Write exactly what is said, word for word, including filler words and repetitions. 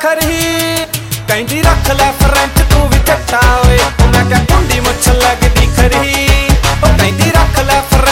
खरी कहती रख लै फ्रेंच तू भी चट्टा ओए मैं क्या कुंडी मुछ लगदी खरी कहती रख लै फ्रेंच